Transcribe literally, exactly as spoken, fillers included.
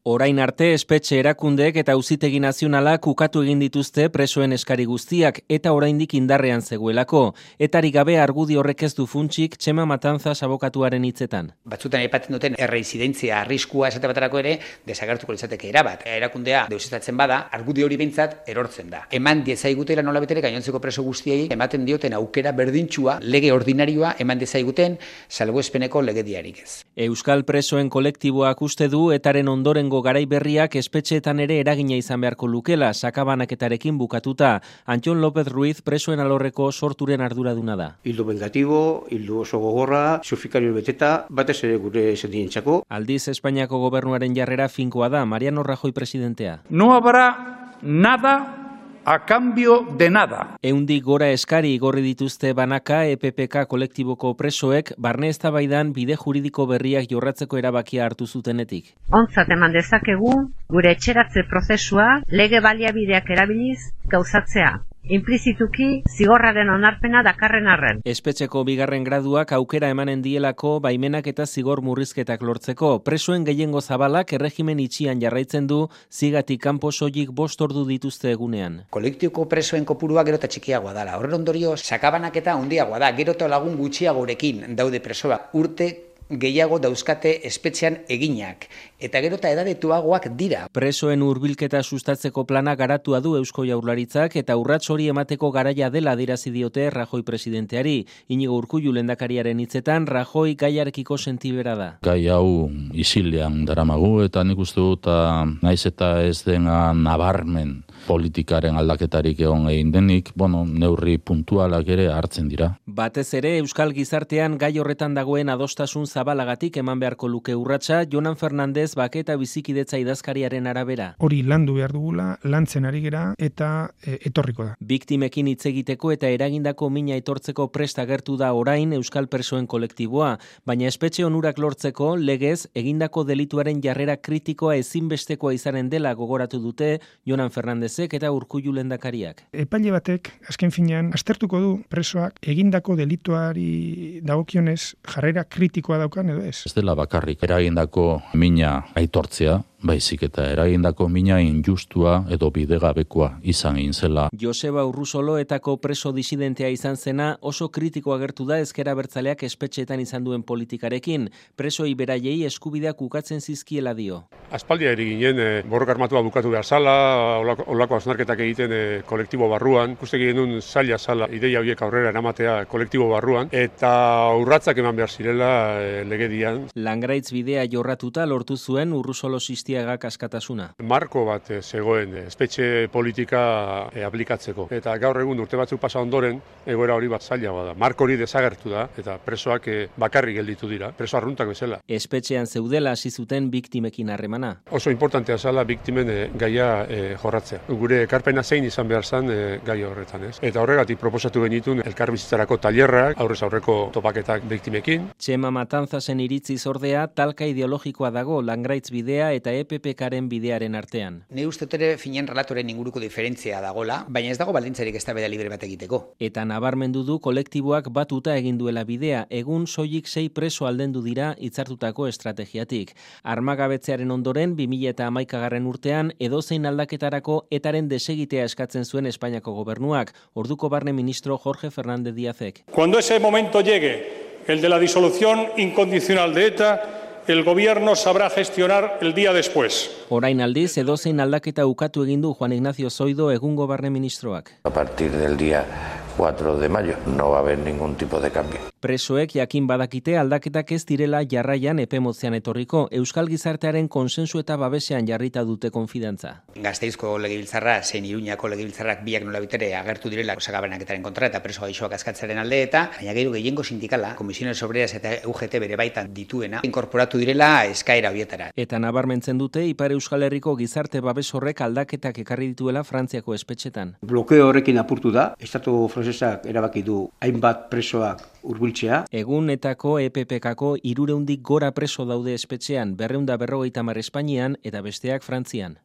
Orain arte espetxe erakundeek eta auzitegi nazionalak ukatu egin dituzte presoen eskari guztiak eta oraindik indarrean zegoelako. Etari gabe argudi horrek ez du funtsik Txema Matanzas abokatuaren hitzetan. Batzutan aipatzen duten erreizidentzia arriskua esate baterako ere desagertuko litzateke erabat. Erakundea deusestatzen bada, argudi hori behintzat erortzen da. Eman diezaigutela nola betere gainontzeko preso guztiei ematen dioten aukera berdintsua, lege ordinarioa eman dezaiguten salbuespeneko legediarik ez. Euskal presoen kolektiboak uste du etaren ondoren garai berriak espetxeetan ere eragina izan beharko lukela, sakabanaketarekin bukatuta. Antxon López Ruiz presoen alorreko sorturen arduraduna da. Hildo vengatibo, hildo oso gogorra, sufrikario beteta, batez ere gure sentientzako. Aldiz Espainiako gobernuaren jarrera finkoa da, Mariano Rajoy presidentea. No habrá nada a cambio de nada. Ehundik gora eskari igorri dituzte banaka E P P K kolektiboko presoek barne eztabaidan bide juridiko berriak jorratzeko erabakia hartu zutenetik. Ontzat eman dezakegu gure etxeratze prozesua lege baliabideak erabiliz gauzatzea. Inplizituki zigorraren onarpena dakarren arren. Espetxeko bigarren graduak aukera emanen dielako baimenak eta zigor murrizketak lortzeko. Presoen gehiengo zabalak erregimen itxian jarraitzen du, zigatik kanpo soilik bost ordu dituzte egunean. Kolektiboko presoen kopurua gero eta txikiagoa dela. Horren ondorio sakabanaketa handiagoa da, gero eta lagun gutxiagorekin daude presoa. Urte gehiago dauzkate espetxean eginak, eta gero eta edadetuagoak dira. Presoen hurbilketa sustatzeko plana garatua du Eusko Jaurlaritzak eta urrats hori emateko garaia dela adierazi diote Rajoy presidenteari. Inigo Urkullu lehendakariaren hitzetan Rajoy gaiarekiko sentibera da. Gai hau isilean daramagu eta nik uste dut naiz eta ez dena nabarmen politikaren aldaketarik egon egin denik, bueno, neurri puntualak ere hartzen dira. Batez ere Euskal gizartean gai horretan dagoen adostasun zabalagatik eman beharko luke urratsa Jonan Fernandez bake eta bizikidetza idazkariaren arabera. Hori landu behar dugula, lantzen ari gera eta e, etorriko da. Biktimekin hitz egiteko eta eragindako mina etortzeko prest agertu da orain Euskal presoen kolektiboa, baina espetxe onurak lortzeko legez egindako delituaren jarrera kritikoa ezinbestekoa izanen dela gogoratu dute Jonan Fernandez eta Urkullu lehendakariak. Epaile batek, azken finean, aztertuko du presoak egindako delituari dagokionez jarrera kritikoa daukan edo ez. Ez dela bakarrik eragindako mina aitortzea, baizik eta eragindako mina injustua edo bidegabekoa izan egin zela. Joseba Urrusolotako preso disidentea izan zena oso kritiko agertu da ezker abertzaleak espetxeetan izan duen politikarekin. Presoi beraiei eskubideak ukatzen zizkiela dio. Aspaldia eri ginen, e, borroka armatua bukatu behar zala, olako, olako hausnarketak egiten e, kolektibo barruan, ikuste genuen zaila zala ideia horiek aurrera eramatea kolektibo barruan, eta urratzak eman behar zirela e, legedian. Langraitz bidea jorratuta lortu zuen Urrusolo Sistiagak askatasuna. Marko bat e, zegoen e, espetxe politika e, aplikatzeko, eta gaur egun urte batzuk pasa ondoren, egoera hori bat zaila da. Marko hori desagertu da, eta presoak e, bakarrik gelditu dira, preso arruntak bezala. Espetxean zeudela hasi zuten biktimekin harremana. Oso importantea zala biktimen e, gaia e, jorratzea. Gure ekarpena zein izan behar zan e, gai horretan, ez? Eta horregatik proposatu genitun elkarbizitzarako tailerrak, aurrez aurreko topaketak biktimekin. Txema Matanzasen iritziz ordea talka ideologikoa dago Langraitz bidea eta E P P Karen bidearen artean. Ne uste ere finen relatoren inguruko diferentzia dagola, baina ez dago baldintzarik eztabaida libre bat egiteko. Eta nabarmendu du kolektiboak batuta egin duela bidea, egun soilik sei preso aldendu dira hitzartutako estrategiatik. Armagabetzearen ondoren bi mila hamaikagarren urtean edozein aldaketarako etaren desegitea eskatzen zuen Espainiako gobernuak, orduko barne ministro Jorge Fernández Díazek. Cuando ese momento llegue, el de la disolución incondicional de ETA, el gobierno sabrá gestionar el día después. Orain aldiz, edozein aldaketa ukatu egin du Juan Ignacio Zoido egungo barne ministroak. A partir del día cuatro de mayo no va a haber ningún tipo de cambio. Presoek jakin badakite aldaketak ez direla jarraian epe motzean etorriko, Euskal gizartearen konsensu eta babesean jarrita dute konfidantza. Gazteizko legebiltzarra, zein Iruñako legebiltzarrak biak nola bitere agertu direla sakabanaketaren kontra eta preso gaixoak askatzaren alde eta baina gero gehiengo sindikala, Comisiones Obreras eta U G T bere baitan dituena, inkorporatu direla eskaera horietara. Eta nabarmentzen dute Ipar Euskal Herriko gizarte babes horrek aldaketak ekarri dituela Frantziako espetxetan. Blokeo horrekin apurtu da, estatu francesak erabaki du hainbat presoak hurbiltzea. Egunetako E P P Kako hirureundik gora preso daude espetxean, berreunda berrogeita hamar Espainian eta besteak Frantzian.